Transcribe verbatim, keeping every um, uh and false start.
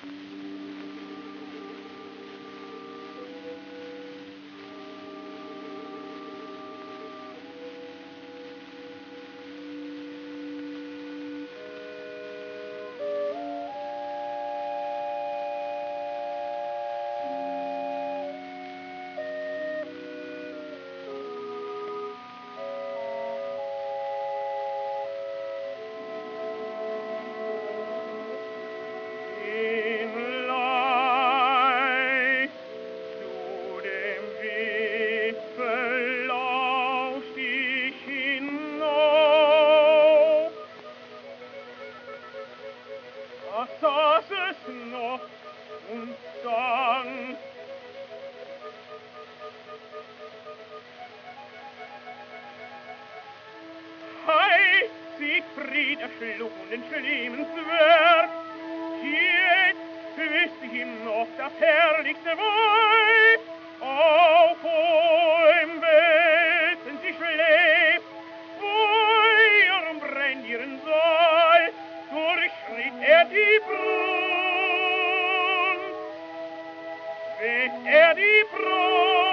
saß es noch und sang. Hei, Siegfried erschlug den schlimmen Zwerg, jetzt wüsste ich ihm noch das herrlichste Weib, auf hohem Welten sie schläft, Feuer brennt ihren Saal, durchschritt er die Brunn, weht er die Brunn,